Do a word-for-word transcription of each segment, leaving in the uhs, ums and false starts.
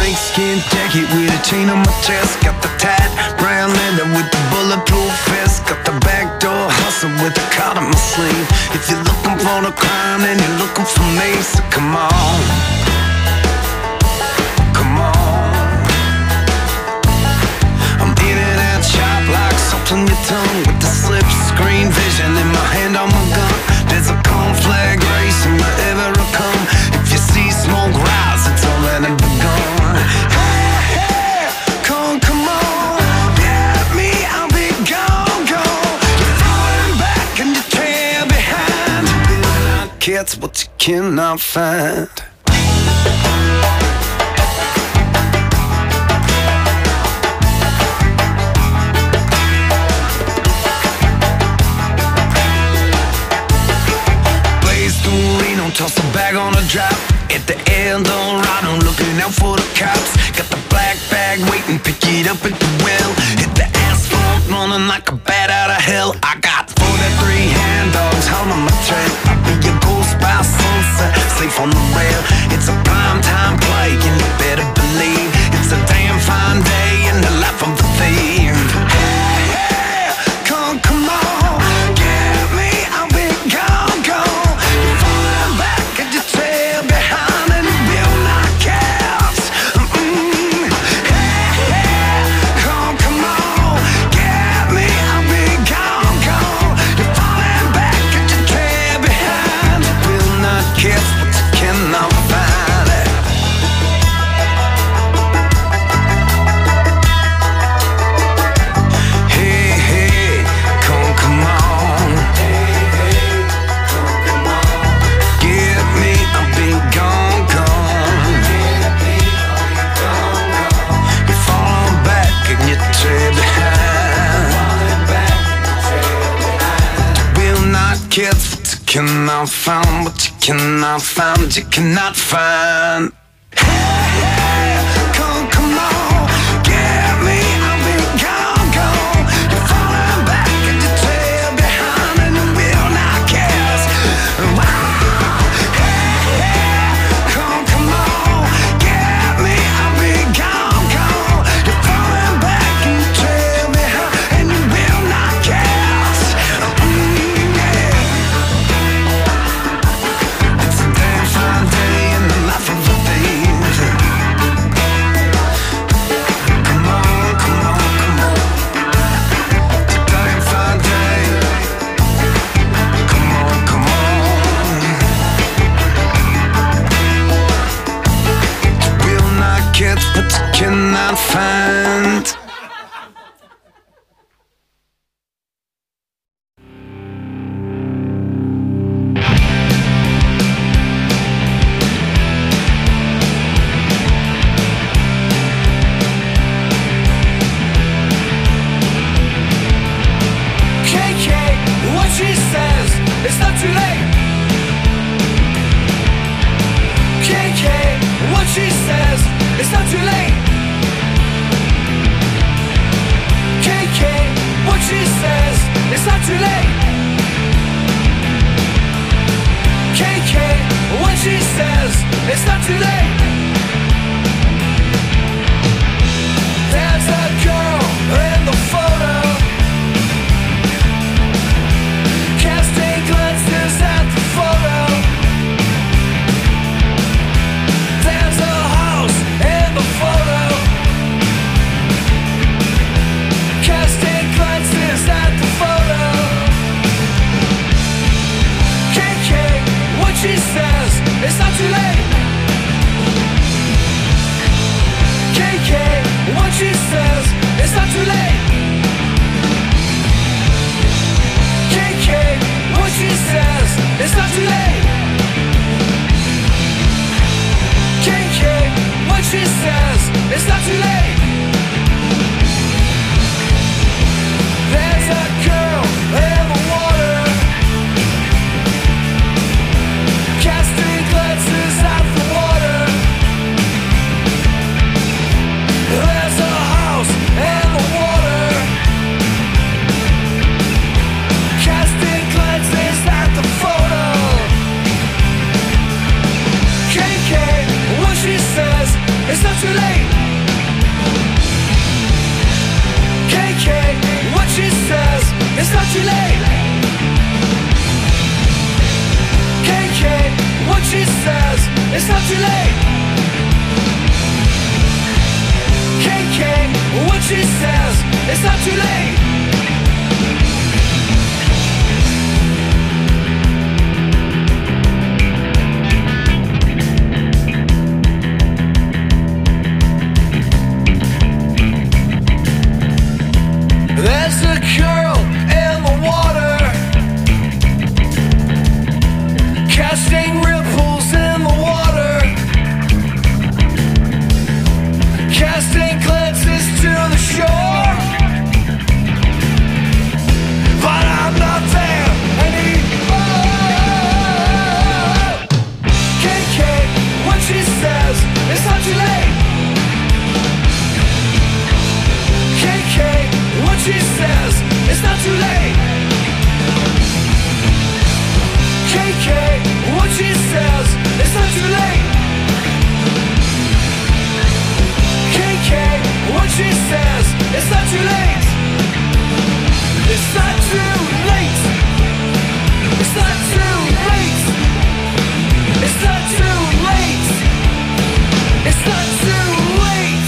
snakeskin jacket with a chain on my chest. Got the tight brown leather with the bulletproof vest. Got the backdoor hustle with the card on my sleeve. If you're looking for the crime, then you're looking for me. So come on, come on. I'm in and out sharp like salt on your tongue, with the slip screen vision in my hand on my gun. There's a conflagration wherever I come. If you see smoke rise, it's already begun. Hey, hey, come, come on, get me, I'll be gone, gone. You're falling back and you trail behind. It's what you cannot find. Toss a bag on a drop at the Eldorado, looking out for the cops. Got the black bag waiting, pick it up at the well. Hit the asphalt, running like a bat out of hell. I got forty-three hand dogs holding my trail. I'll be your ghost by sunset, safe on the rail. It's a prime time play, and you better believe it's a damn fine day in the life of the thief. Hey, hey, come, come on, get me, I'll be gone, gone. Cannot find what you cannot find, you cannot find. Hey, hey, come, come on, get me, I'll be gone, gone. You're falling back and you trail behind, and you will not guess. Hey, hey, come, come on, get me, I'll be gone, gone. You're falling back and you trail behind, and you will not guess. Mm, yeah. But you cannot find. K K, what she says, it's not too late. K K, what she says, it's not too late. K K, what she says, it's not too late. K K, what she says, it's not too late. There's a girl in the photo, casting glances at the photo. There's a house in the photo, casting glances at the photo. K K, what she says, it's not too late. K K, what she says, it's not too late. K K, what she says, it's not too late. K K, what she says, it's not too late. There's a girl in the water, casting glances at the water. There's a house in the water, casting glances at the photo. K K, what she says, it's not too late. K K, what she says, it's not too late. K K, what she says, it's not too late. K K, what she says, it's not too late. There's a girl in the water, casting ripples in the water, casting glances to the shore. But I'm not there anymore. K K, what she says, it's not too late. K K, what she says, it's not too late. K K, what she says, it's not too late. K K, what she says, it's not too late. It's not too late. It's not too late. It's not too late. It's not too late.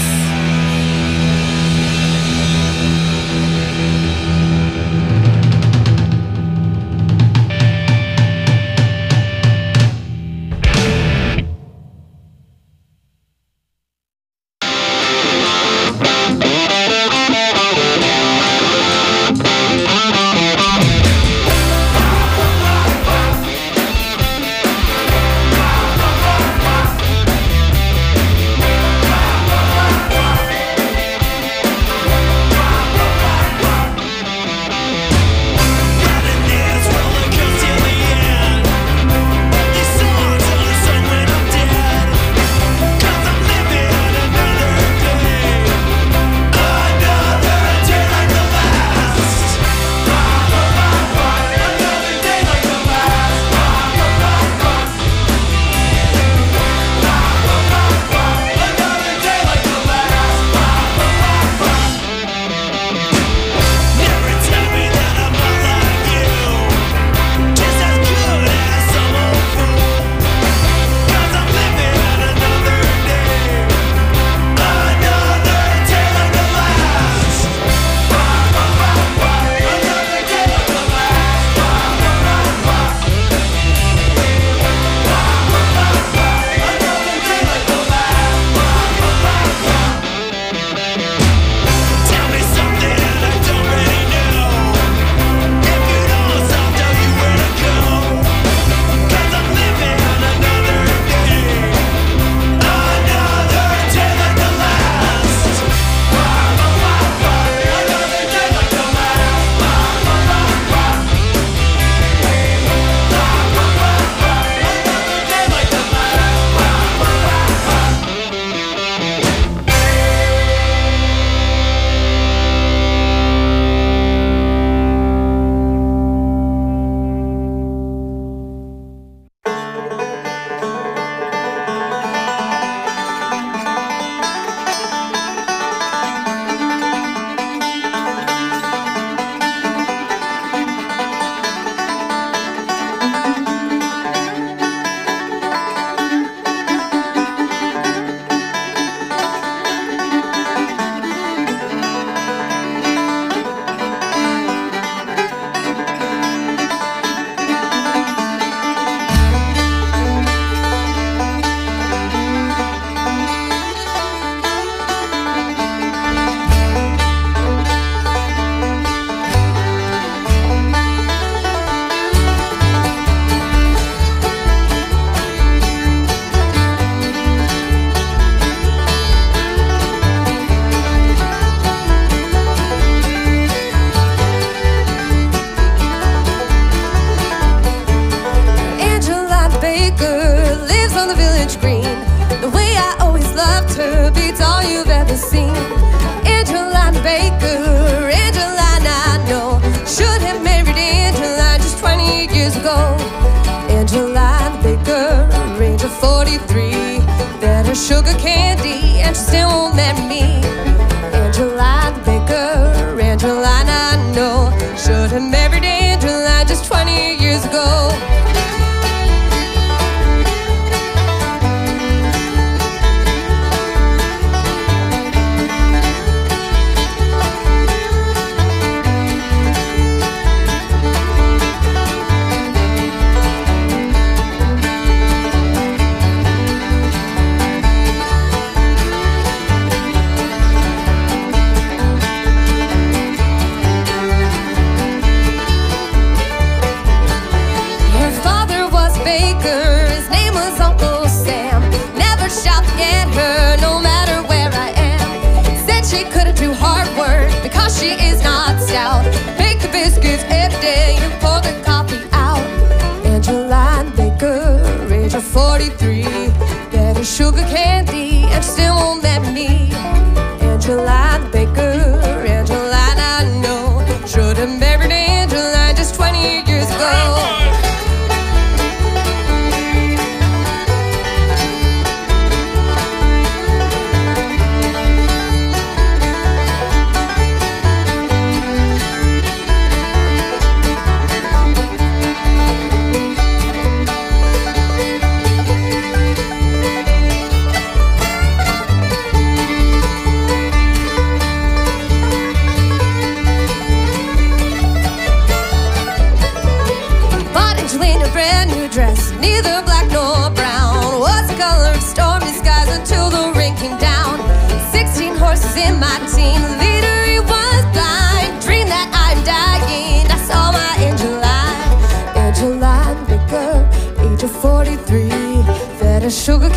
Sugar candy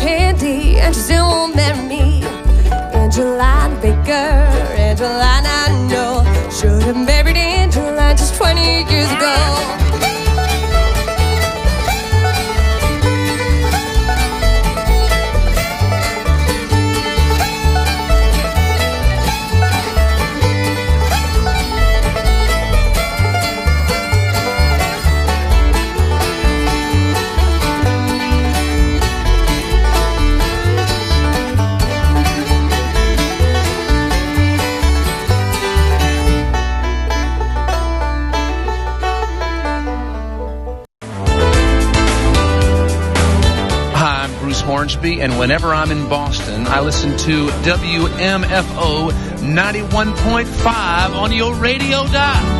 candy and she still won't marry me. Angelina Baker, Angelina, I know, should have married Angelina just twenty years ago. Hornsby, and whenever I'm in Boston, I listen to W M F O ninety-one point five on your radio dial.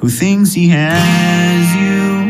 who thinks he has you.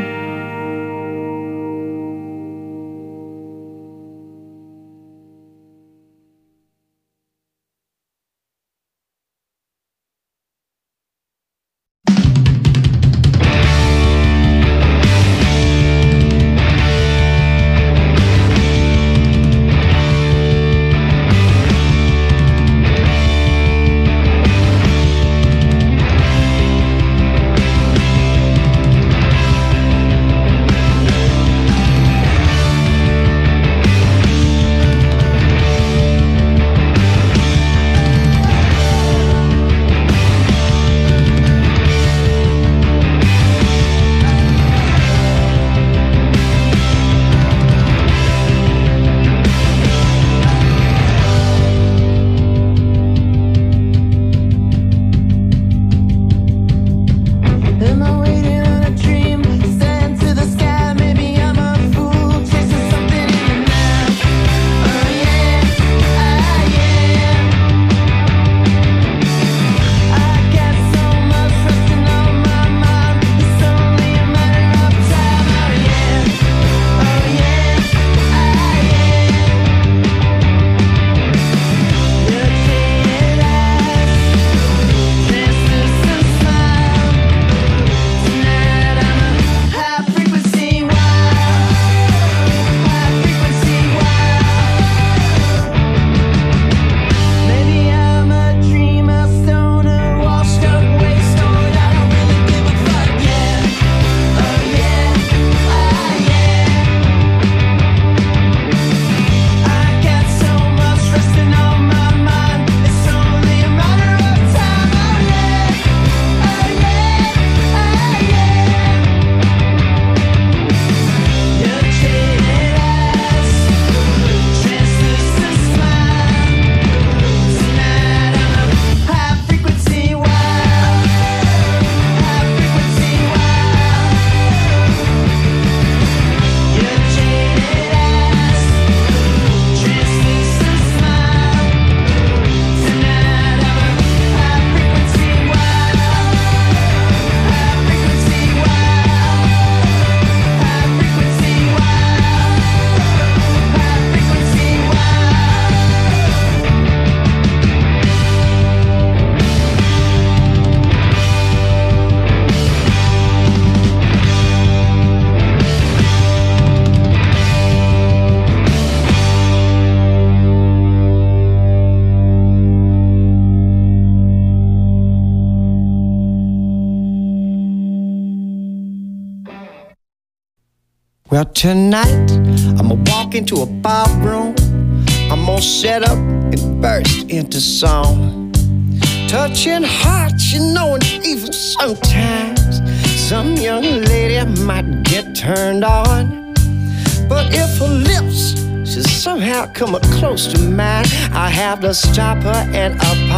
Well, tonight, I'ma walk into a ballroom. I'm gonna set up and burst into song. Touching hearts, you know, and even sometimes some young lady might get turned on. But if her lips should somehow come up close to mine, I have to stop her and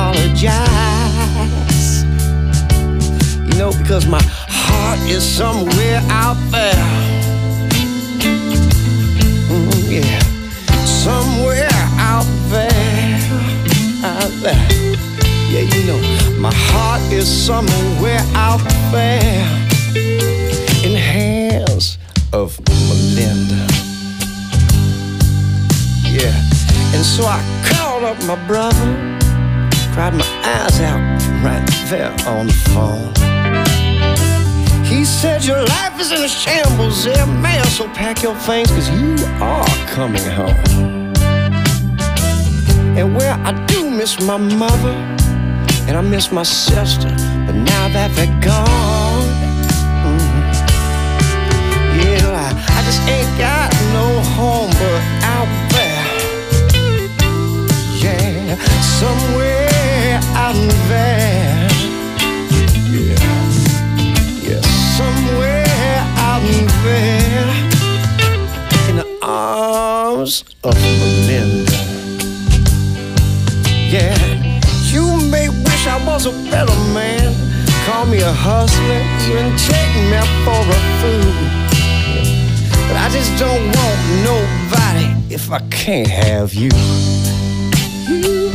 apologize. You know, because my heart is somewhere out there. Yeah, somewhere out there, out there. Yeah, you know, my heart is somewhere out there in the hands of Melinda. Yeah, and so I called up my brother, cried my eyes out right there on the phone. He said, your life is in a shambles there, man, so pack your things, cause you are coming home. And well, I do miss my mother, and I miss my sister, but now that they're gone, mm-hmm. Yeah, I, I just ain't got no home but out there. Yeah, somewhere out there. Yeah. Somewhere out there in the arms of Melinda. Yeah, you may wish I was a better man, call me a hustler, even take me for a fool. But I just don't want nobody if I can't have you. You.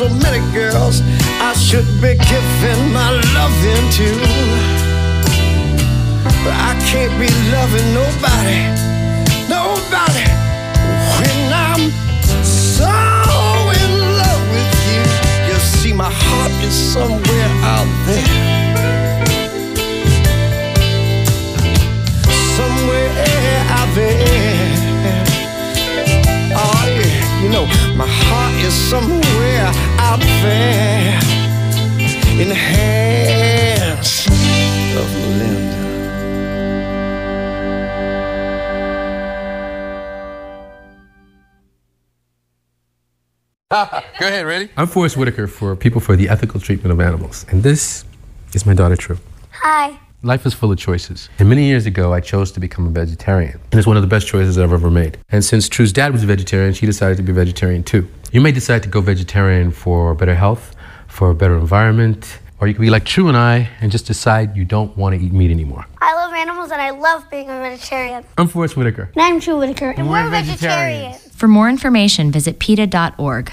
so many girls I should be giving my loving to. But I can't be loving nobody, nobody, when I'm so in love with you. You see, my heart is somewhere out there, somewhere out there. Oh yeah, you know, my heart is somewhere out there in the hands of Melinda. Go ahead, ready? I'm Forrest Whitaker for People for the Ethical Treatment of Animals, and this is my daughter, True. Hi. Life is full of choices, and many years ago I chose to become a vegetarian, and it's one of the best choices I've ever made. And since True's dad was a vegetarian, she decided to be a vegetarian too. You may decide to go vegetarian for better health, for a better environment, or you could be like True and I and just decide you don't want to eat meat anymore. I love animals and I love being a vegetarian. I'm Forrest Whitaker. And I'm True Whitaker. And, And we're, we're vegetarians. vegetarians. For more information, visit PETA dot org.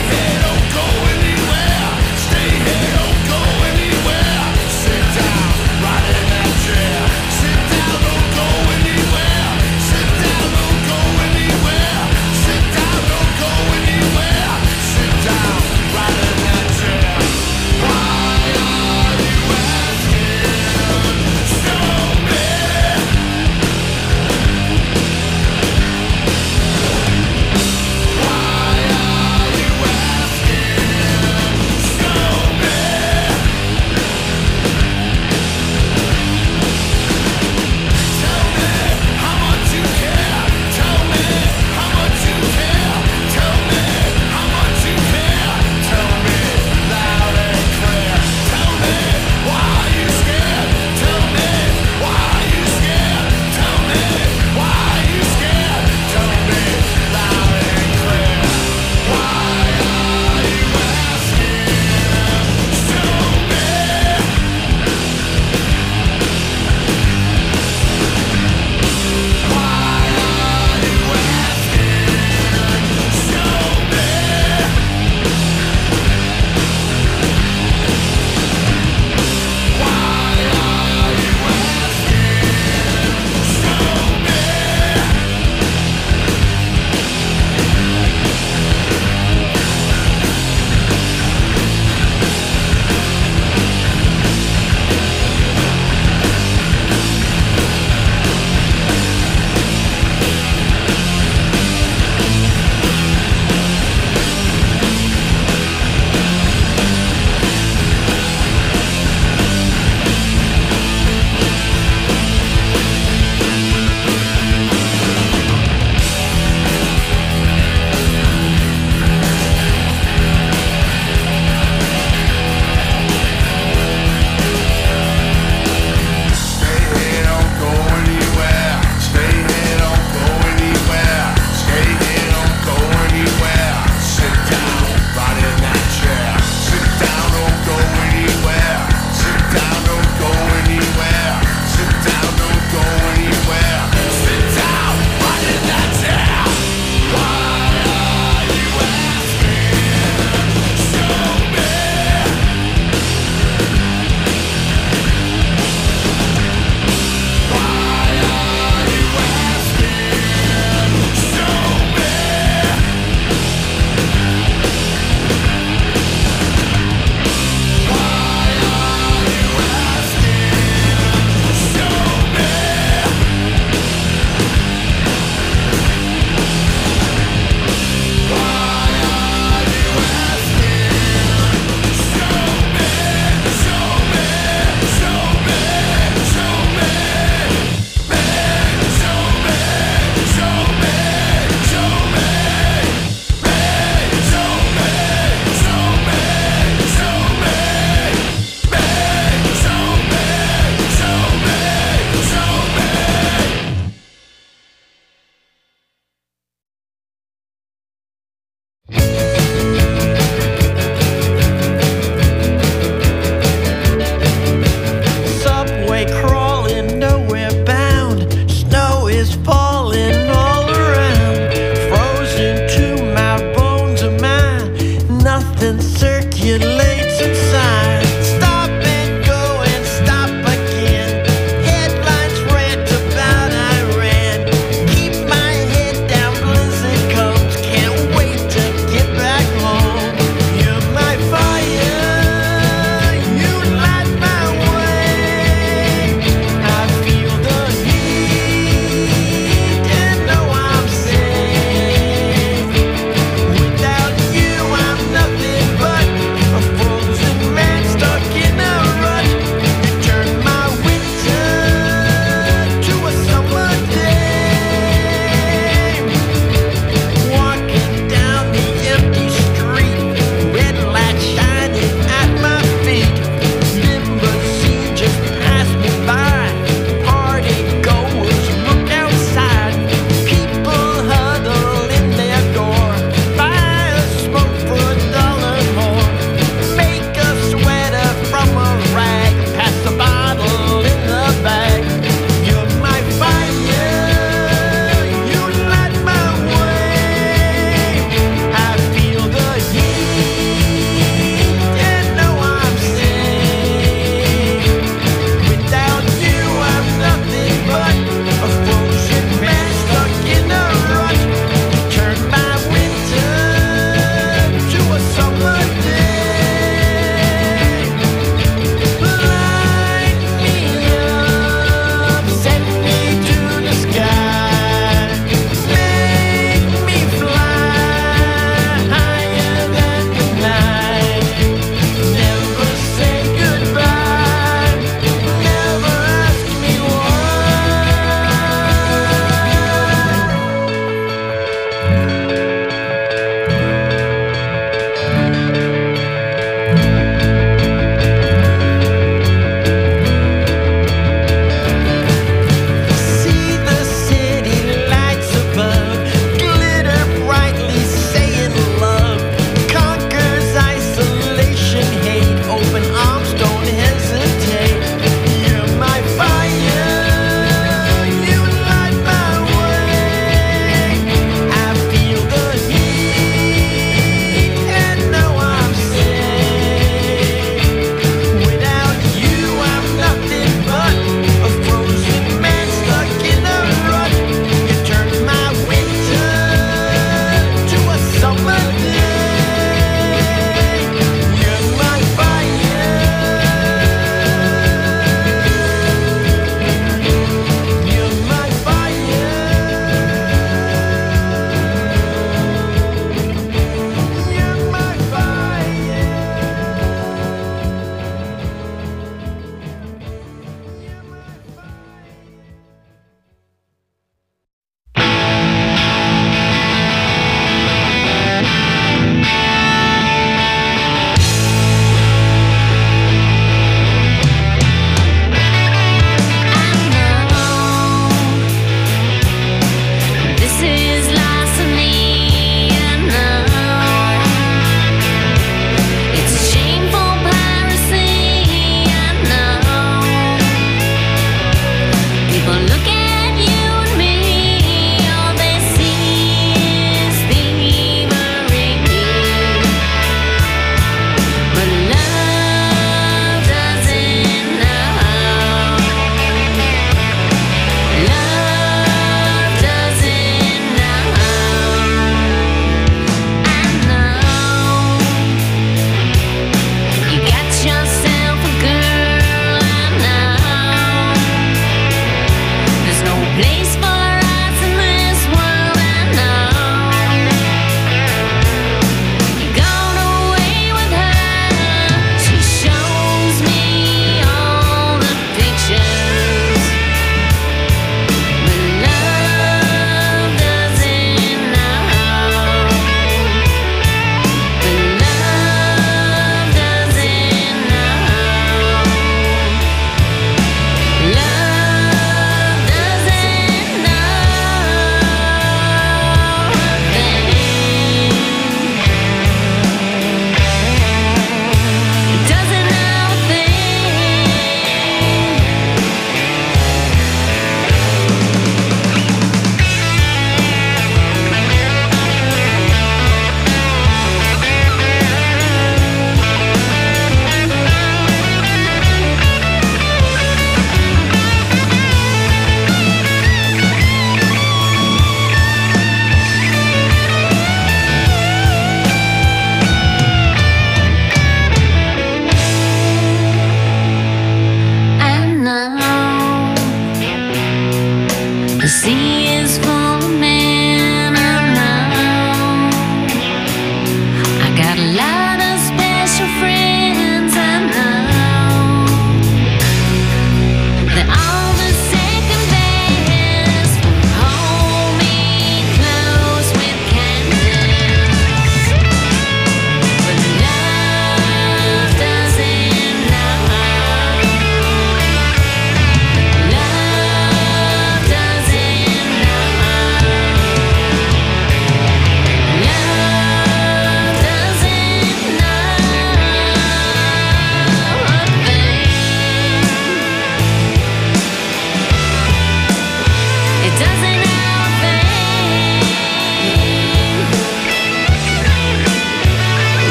Stay here, don't go anywhere. Sit down.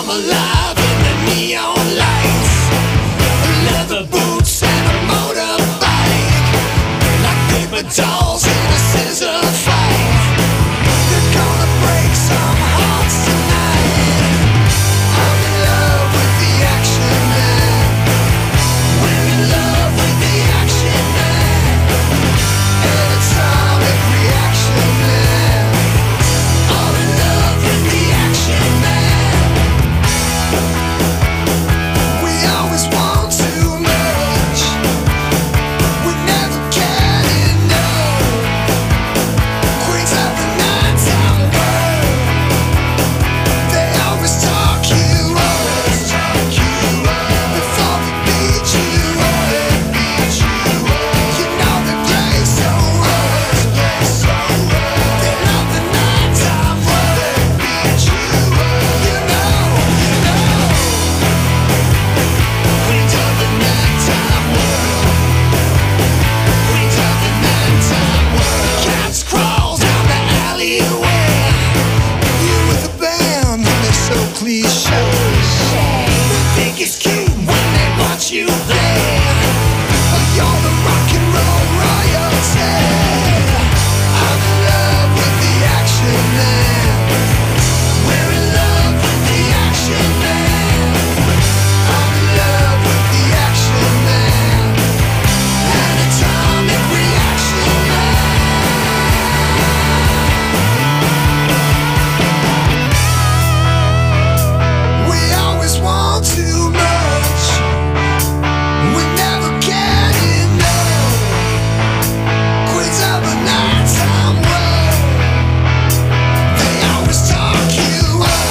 come alive in the neon lights. Leather boots and a motorbike, like paper dolls in a scissor fight. They're gonna break some hearts tonight. I'm in love with the action man. We're in love with the action man. Electronic reaction man. I'm in love with the action man. We always want too much. We never get enough. Queens of the nighttime world. They always talk you up. Before they beat you up. You know they play so rough. They love the nighttime world. You know, you know. Queens of the nighttime world. Queens of the nighttime world. Cats crawl down the alleyway. You with a band, they're so cliche. They think it's cute when they watch you play. You're the rock and roll royalty. I'm in love with the action man. We're in love with the action man. I'm in love with the action man. An atomic reaction man. We always want too much. We never get enough. Queens of the nighttime world. They always talk you up.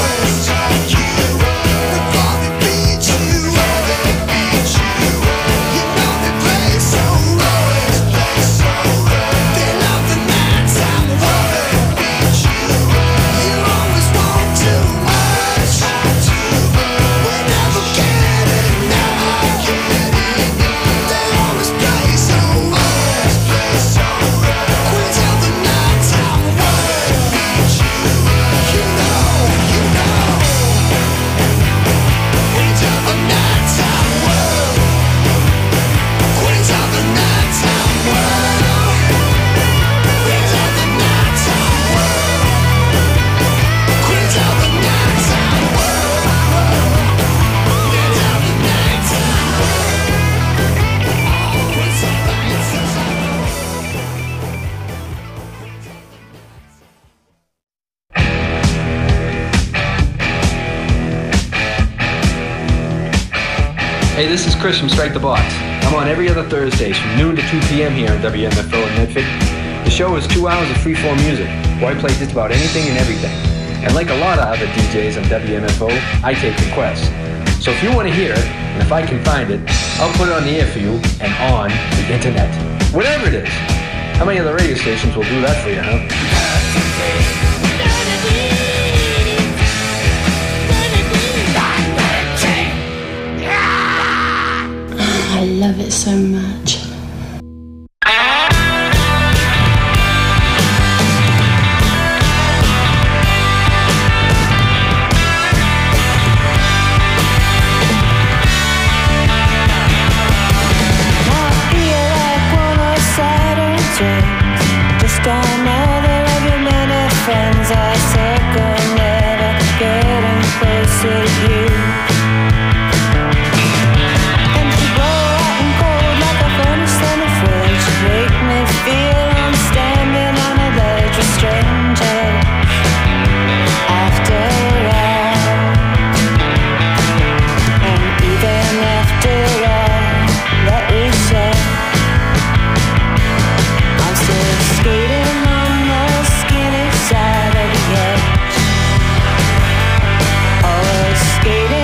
Before they beat you up. You know they play so rough. They love the nighttime world. You always want too much. We never get enough. They always play so rough. Queens of the nighttime world. You know, you know. Queens of the nighttime world. Queens of the nighttime world. Queens of the nighttime world. Queens of the nighttime world. Queens of the nighttime world. Queens of the Hey, this is Chris from Strike the Box. I'm on every other Thursdays from noon to two p.m. here on W M F O in Medford. The show is two hours of free-form music, where I play just about anything and everything. And like a lot of other D Js on W M F O, I take requests. So if you want to hear it, and if I can find it, I'll put it on the air for you and on the internet. Whatever it is. How many other radio stations will do that for you, huh? I love it so much. Just another of your many friends I circle, never getting closer to you. And you blow out and cold like a furnace on the fridge. Make me feel I'm standing on a ledge with strangers. After all, and even after all that we said, I'm still skating on the skinny side of the edge. Always skating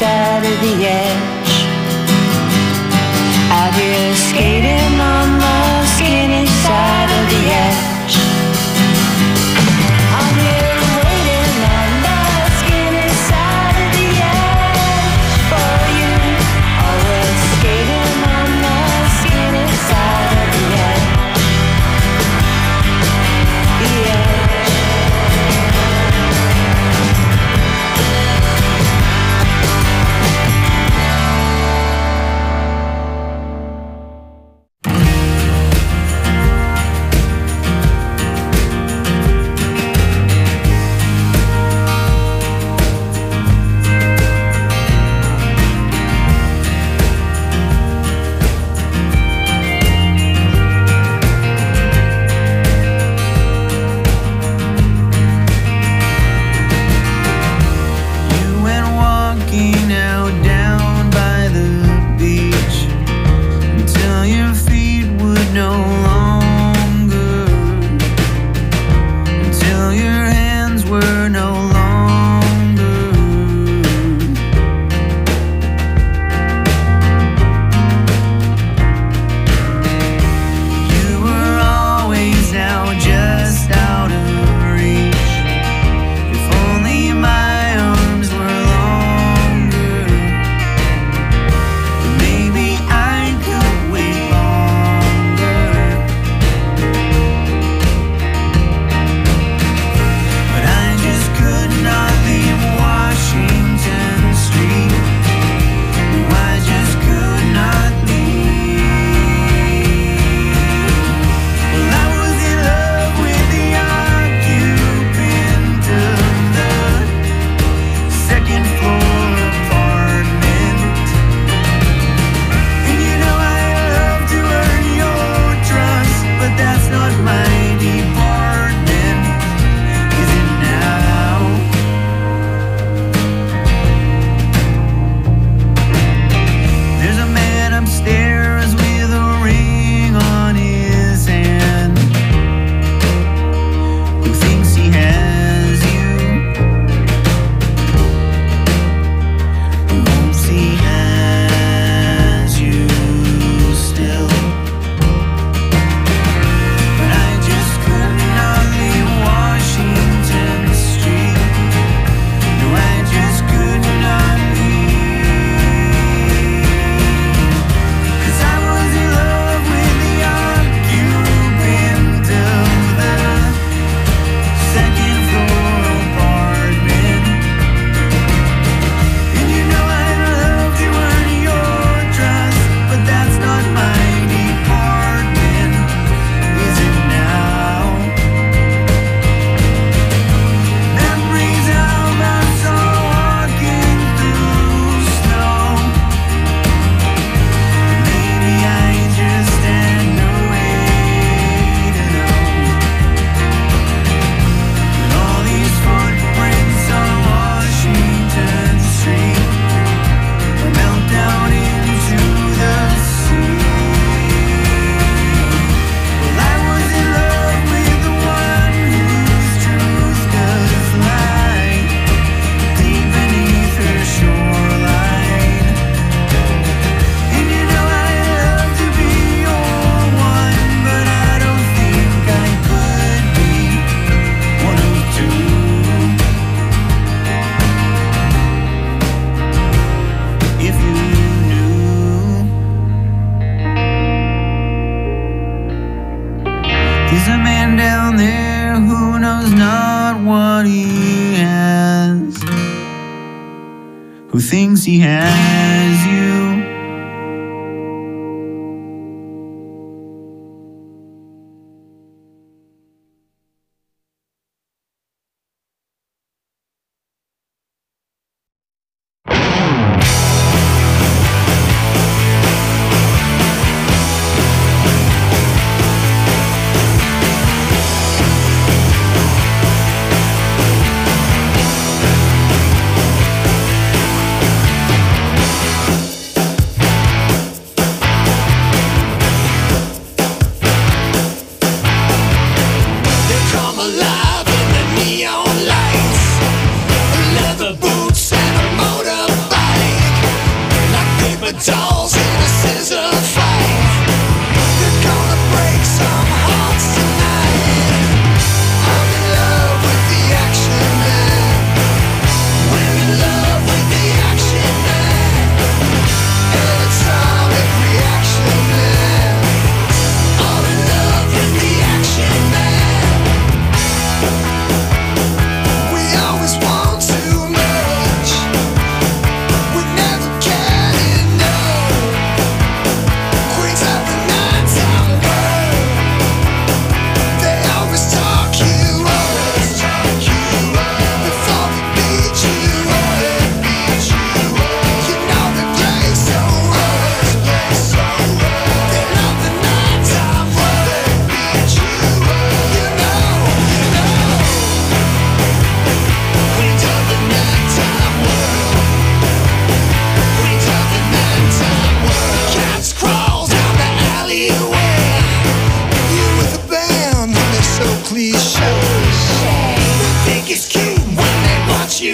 side of the edge. Out here skating on the skinny side of the edge. I'm here waiting on the skinny side of the edge for you. Always skating on the skinny side of the edge. The edge. Who thinks he has you?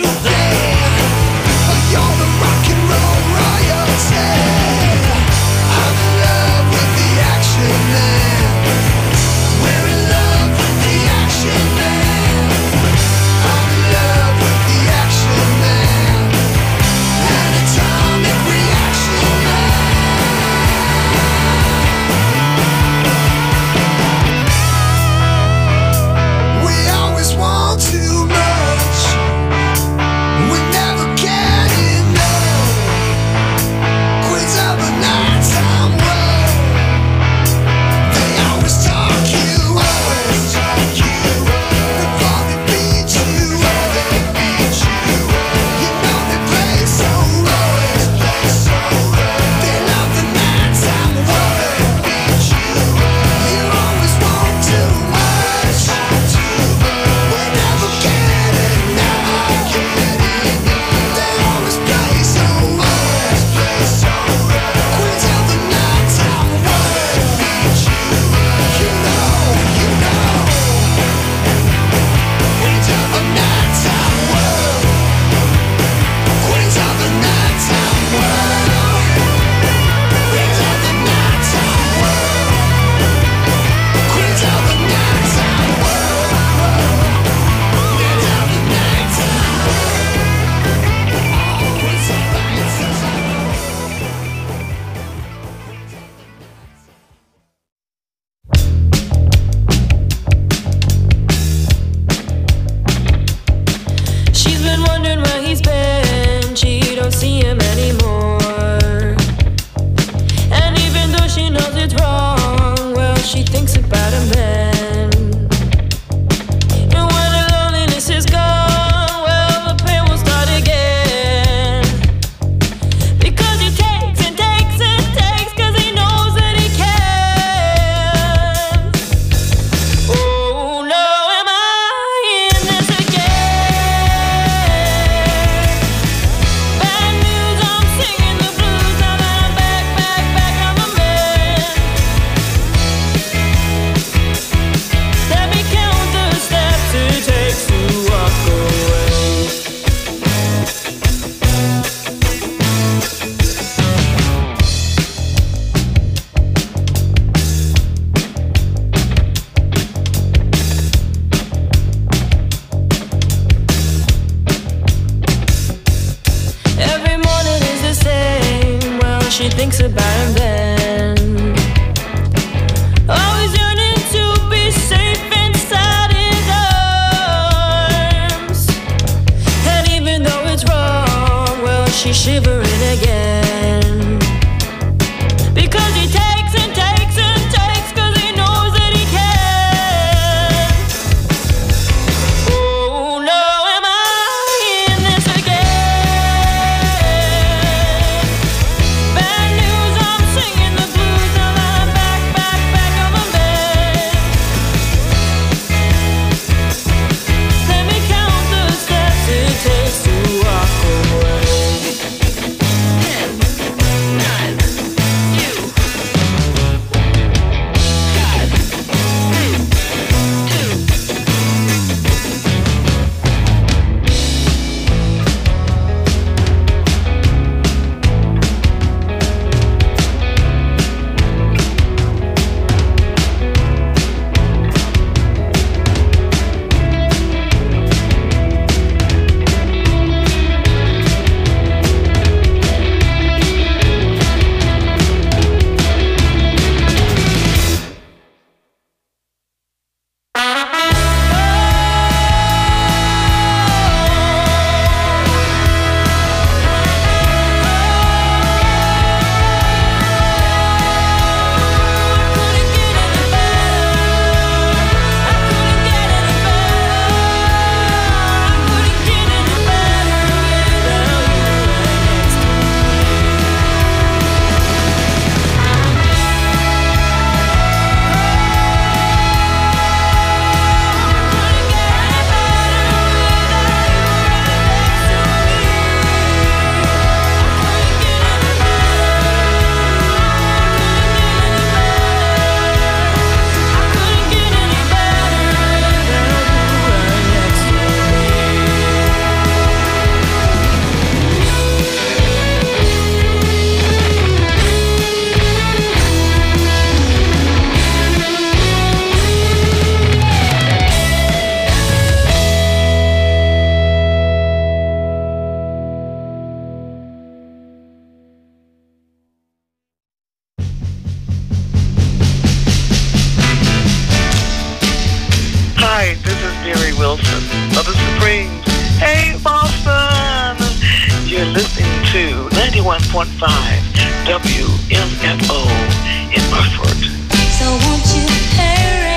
she thinks about him then. Always yearning to be safe inside his arms. And even though it's wrong, well, she's shivering again. Because he takes and takes and takes, cause he knows that he can. Oh no, am I in this again? Bad news, I'm singing the blues, now that I'm back, back, back on my bed. Let me count the steps it takes to walk away. ninety-one point five W M F O in Bufford. So won't you hurry?